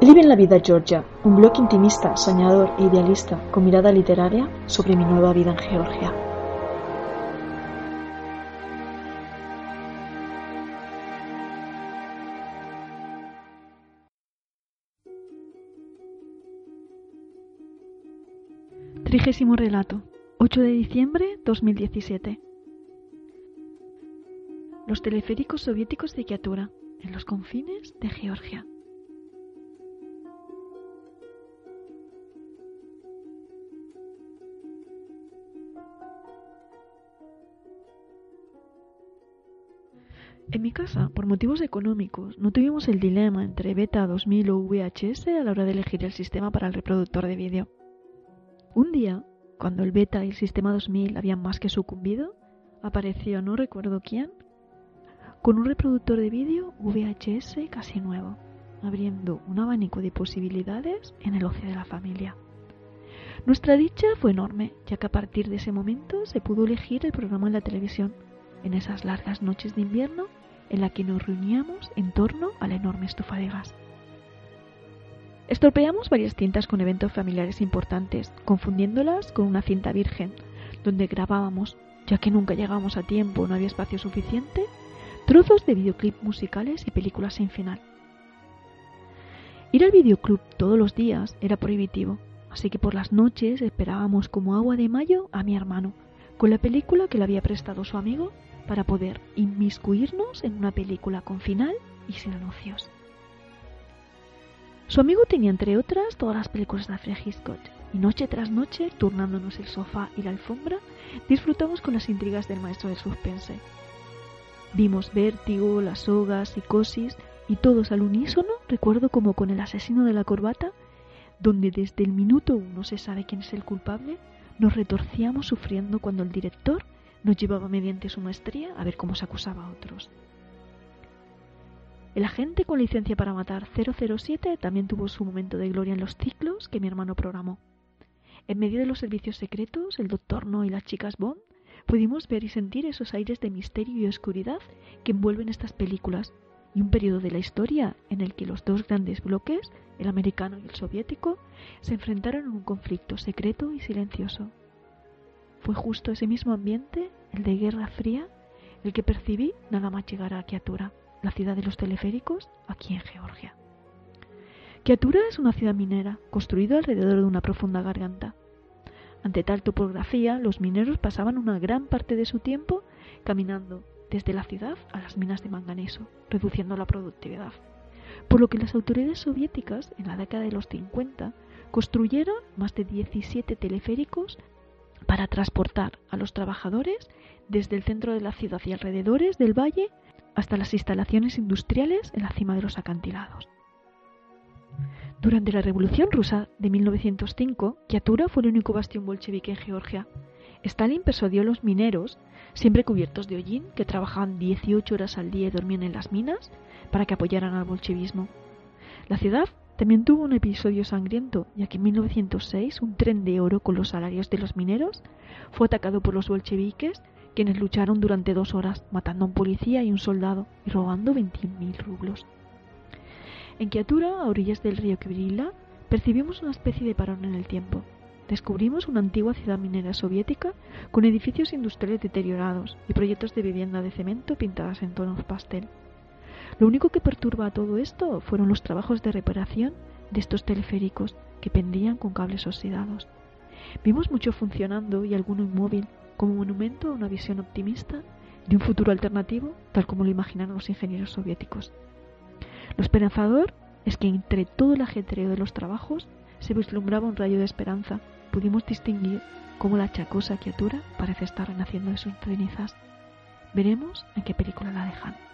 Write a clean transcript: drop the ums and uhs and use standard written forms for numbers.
Living la vida Georgia, un blog intimista, soñador e idealista con mirada literaria sobre mi nueva vida en Georgia. Trigésimo relato, 8 de diciembre 2017. Los teleféricos soviéticos de Kyatura, en los confines de Georgia. En mi casa, por motivos económicos, no tuvimos el dilema entre Beta 2000 o VHS a la hora de elegir el sistema para el reproductor de vídeo. Un día, cuando el Beta y el sistema 2000 habían más que sucumbido, apareció no recuerdo quién, con un reproductor de vídeo VHS casi nuevo, abriendo un abanico de posibilidades en el ocio de la familia. Nuestra dicha fue enorme, ya que a partir de ese momento se pudo elegir el programa en la televisión, en esas largas noches de invierno en la que nos reuníamos en torno a la enorme estufa de gas. Estropeamos varias cintas con eventos familiares importantes, confundiéndolas con una cinta virgen, donde grabábamos, ya que nunca llegábamos a tiempo o no había espacio suficiente, trozos de videoclip musicales y películas sin final. Ir al videoclub todos los días era prohibitivo, así que por las noches esperábamos como agua de mayo a mi hermano, con la película que le había prestado su amigo para poder inmiscuirnos en una película con final y sin anuncios. Su amigo tenía entre otras todas las películas de Alfred Hitchcock y noche tras noche, turnándonos el sofá y la alfombra, disfrutamos con las intrigas del maestro del suspense. Vimos Vértigo, La Soga, Psicosis y todos al unísono, recuerdo como con El asesino de la corbata, donde desde el minuto 1 se sabe quién es el culpable, nos retorcíamos sufriendo cuando el director nos llevaba mediante su maestría a ver cómo se acusaba a otros. El agente con licencia para matar 007 también tuvo su momento de gloria en los ciclos que mi hermano programó. En medio de los servicios secretos, el Dr. No y las chicas Bond, pudimos ver y sentir esos aires de misterio y oscuridad que envuelven estas películas, y un periodo de la historia en el que los dos grandes bloques, el americano y el soviético, se enfrentaron en un conflicto secreto y silencioso. Fue justo ese mismo ambiente, el de Guerra Fría, el que percibí nada más llegar a Kyatura, la ciudad de los teleféricos, aquí en Georgia. Kyatura es una ciudad minera, construida alrededor de una profunda garganta. Ante tal topografía, los mineros pasaban una gran parte de su tiempo caminando desde la ciudad a las minas de manganeso, reduciendo la productividad. Por lo que las autoridades soviéticas, en la década de los 50, construyeron más de 17 teleféricos para transportar a los trabajadores desde el centro de la ciudad y alrededores del valle hasta las instalaciones industriales en la cima de los acantilados. Durante la Revolución Rusa de 1905, Kyatura fue el único bastión bolchevique en Georgia. Stalin persuadió a los mineros, siempre cubiertos de hollín, que trabajaban 18 horas al día y dormían en las minas, para que apoyaran al bolchevismo. La ciudad también tuvo un episodio sangriento, ya que en 1906 un tren de oro con los salarios de los mineros fue atacado por los bolcheviques, quienes lucharon durante 2 horas, matando a un policía y un soldado y robando 21.000 rublos. En Kyatura, a orillas del río Kvrila, percibimos una especie de parón en el tiempo. Descubrimos una antigua ciudad minera soviética con edificios industriales deteriorados y proyectos de vivienda de cemento pintadas en tonos pastel. Lo único que perturba a todo esto fueron los trabajos de reparación de estos teleféricos que pendían con cables oxidados. Vimos mucho funcionando y alguno inmóvil, como monumento a una visión optimista de un futuro alternativo, tal como lo imaginaron los ingenieros soviéticos. Lo esperanzador es que entre todo el ajetreo de los trabajos se vislumbraba un rayo de esperanza. Pudimos distinguir cómo la achacosa Kyatura parece estar renaciendo de sus cenizas. Veremos en qué película la dejan.